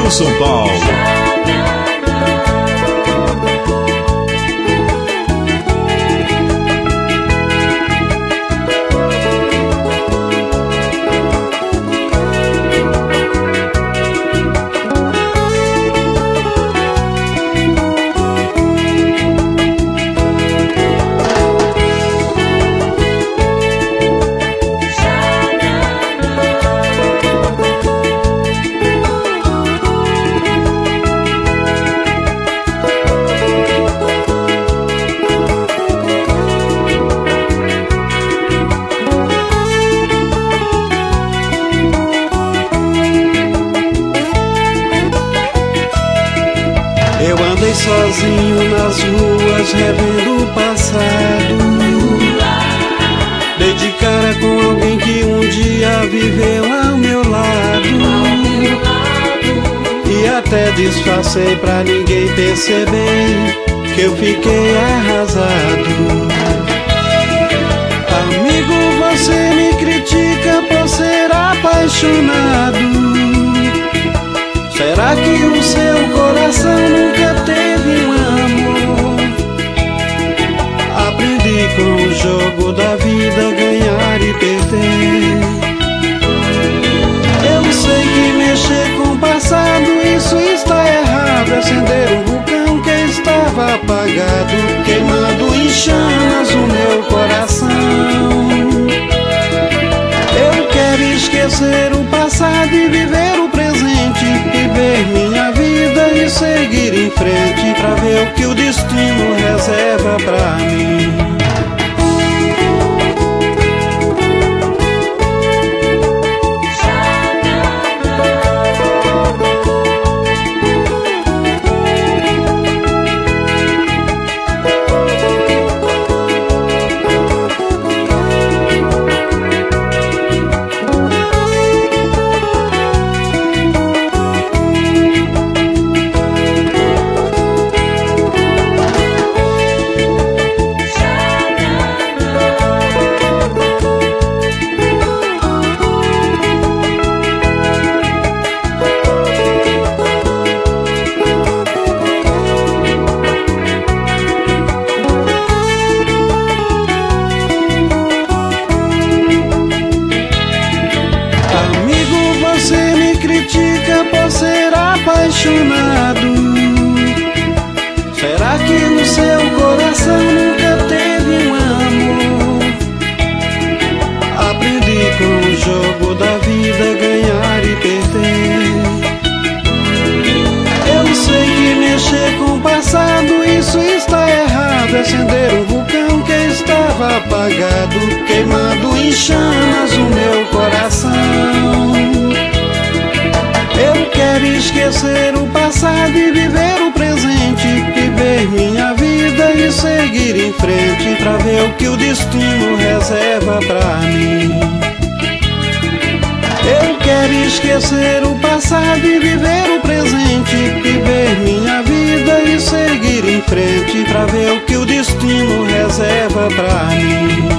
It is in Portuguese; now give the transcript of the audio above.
por São Paulo. Eu andei sozinho nas ruas, revendo o passado. Dei de cara com alguém que um dia viveu ao meu lado. E até disfarcei pra ninguém perceber que eu fiquei arrasado. Amigo, você me critica por ser apaixonado. Será que o seu coração nunca teve um amor? Aprendi com o jogo da vida ganhar e perder. Eu sei que mexer com o passado, isso está errado. Acender um vulcão que estava apagado, queimando em chamas o meu coração. Eu quero esquecer o passado e viver o presente, viver minha vida e seguir em frente, pra ver o que o destino reserva pra mim. Por ser apaixonado, será que no seu coração nunca teve um amor? Aprendi com o jogo da vida ganhar e perder. Eu sei que mexer com o passado, isso está errado. Acender um vulcão que estava apagado, queimando em chamas o meu coração. Eu quero esquecer o passado e viver o presente, viver minha vida e seguir em frente, pra ver o que o destino reserva pra mim. Eu quero esquecer o passado e viver o presente, viver minha vida e seguir em frente, pra ver o que o destino reserva pra mim.